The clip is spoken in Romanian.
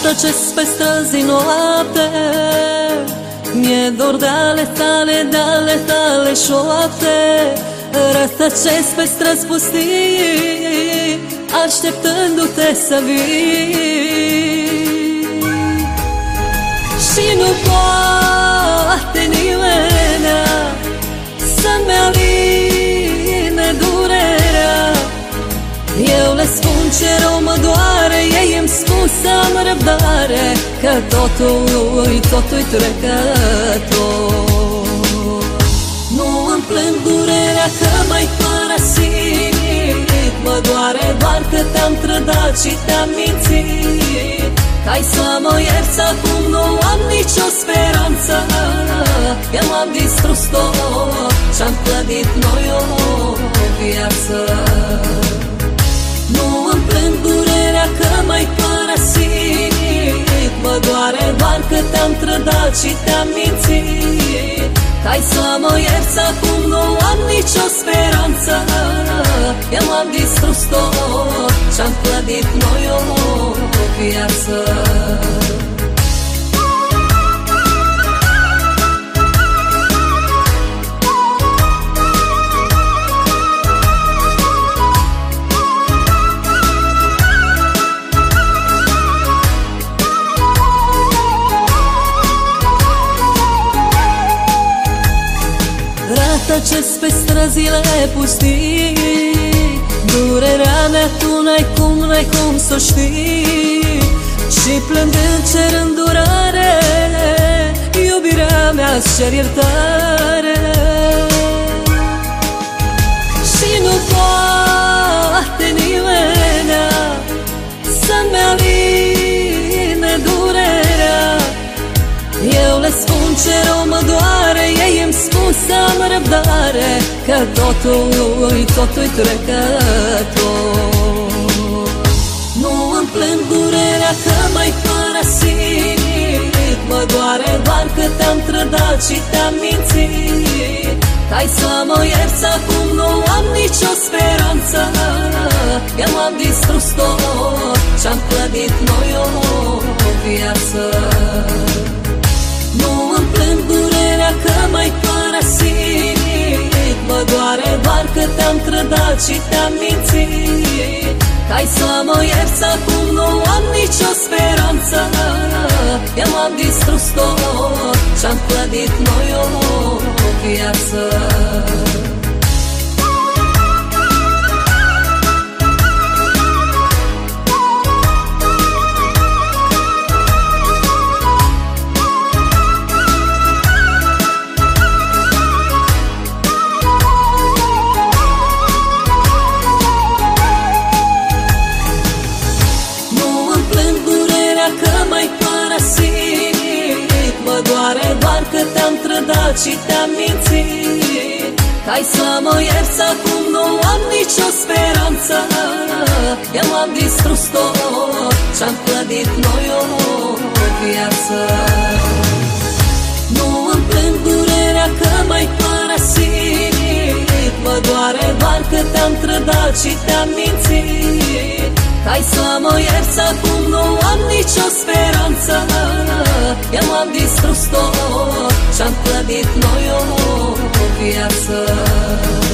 Rătăcesc pe străzi noapte, mi-e dor de ale tale șoapte. Rătăcesc pe străzi pustii, așteptându-te să vii. Și nu poate nimeni să-mi aline durerea. Eu le spun ce rău mă doare, ei îmi spun să am răbdare, că totul-i trecător. Nu îmi plâng durerea că m-ai părăsit, mă doare doar că te-am trădat și te-am mințit. Ca-i să mă ierți acum, nu am nicio speranță, eu am distrus tot ce-am clădit noi o viață. Nu îmi plâng durerea că m-ai părăsit, mă doare doar că te-am trădat și te-am mințit. Ca-i să mă ierți acum, nu am nicio speranță, eu am distrus tot ce-am clădit noi o viață. Rătăcesc pe străzile pustii, durerea mea tu n-ai cum să o știi. Și plângând cer îndurare, iubirea mea-ți cer iertare. Și nu poate nimeni să-mi aline durerea. Eu le spun ce rău mă doare, ei îmi spun să am răbdare, că totul-i trecător. Nu îmi plâng durerea că m-ai părăsit, mă doare doar că te-am trădat și te-am mințit. Ca-i să mă ierți acum, nu am nicio speranță, eu am distrus tot ce-am clădit noi o viață. Nu îmi plâng durerea că m-ai părăsit, mă doare doar că te-am trădat și te-am mințit. Ca-i să mă ierți acum, nu am nicio speranță, eu am distrus tot ce-am clădit noi o viață. Mă doare doar că te-am trădat și te-am mințit. Ca-i să mă ierți acum, nu am nicio speranță, eu am distrus tot ce-am clădit noi o viață. Nu îmi plâng durerea că m-ai părăsit, mă doare doar că te-am trădat și te-am mințit. Ca-i să mă ierți acum, nu am nicio speranță, eu am distrus tot ce-am clădit noi o viață.